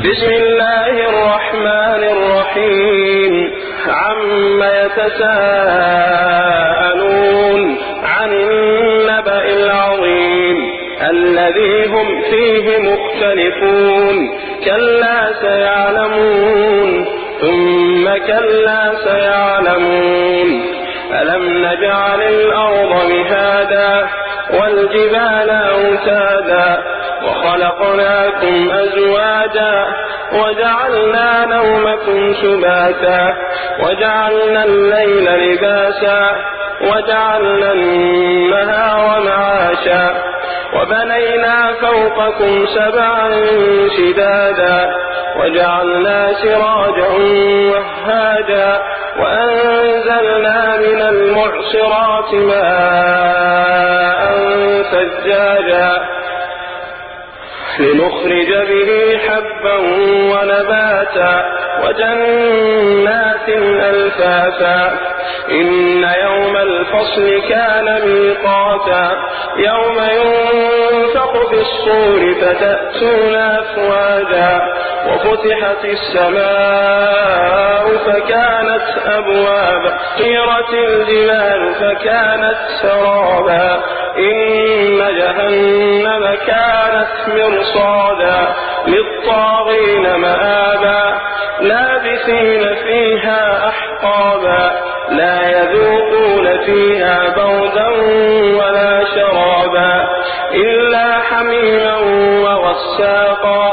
بسم الله الرحمن الرحيم. عم يتساءلون عن النبأ العظيم الذي هم فيه مختلفون كلا سيعلمون ثم كلا سيعلمون ألم نجعل الأرض مهادا والجبال أوتادا وخلقناكم أزواجا وجعلنا نومكم سباتا وجعلنا الليل لباسا وجعلنا النهار معاشا وبنينا فوقكم سبعا شدادا وجعلنا سراجا وهاجا وأنزلنا من المعصرات ماء ثجاجا لنخرج به حبا ونباتا وجنات ألفافا إن يوم الفصل كان ميقاتا يوم ينفخ في الصور فتأتون أفواجا وفتحت السماء فكانت أبوابا سيرت الجبال فكانت سرابا إن جهنم كانت مرصادا للطاغين مآبا لابثين فيها أحقابا لا يذوقون فيها بردا ولا شرابا إلا حميما وغساقا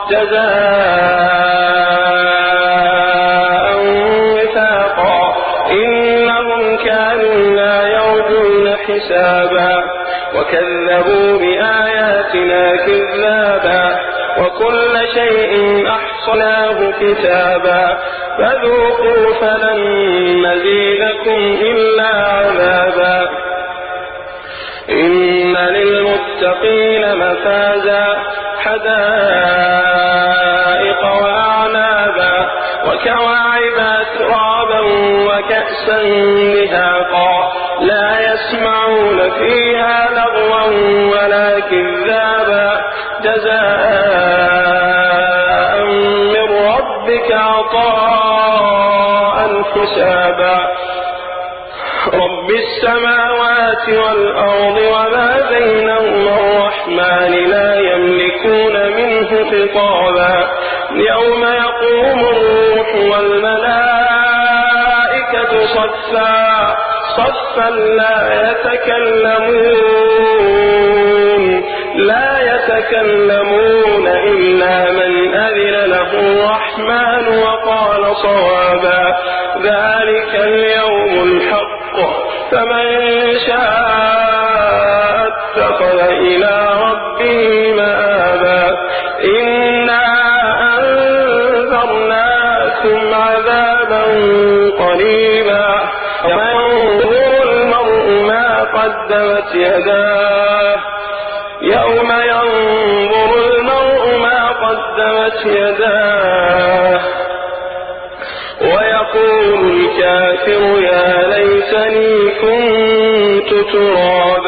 جزاء وفاقا إنهم كانوا لا يرجون حسابا وكذبوا بآياتنا كذابا وكل شيء أحصناه كتابا فذوقوا فلن نزيدكم إلا عذابا إن للمتقين مفازا حدائق وأعنابا وكواعب أترابا وكأسا دهاقا لا يسمعون فيها لغوا ولا كذابا جزاء من ربك عطاء حسابا رب السماوات والأرض وما بينهما الرحمن لا يملكون منه خطابا يوم يقوم الروح والملائكة صفا لا يتكلمون إلا من أذن له الرحمن وقال صوابا ذلك اليوم الحق فمن شاء اتخذ إلى ربه مآبا إنا أنذرناكم عذابا قريبا يوم ينظر المرء ما قدمت يداه ويقول الكافر يا ليتني كنت ترابا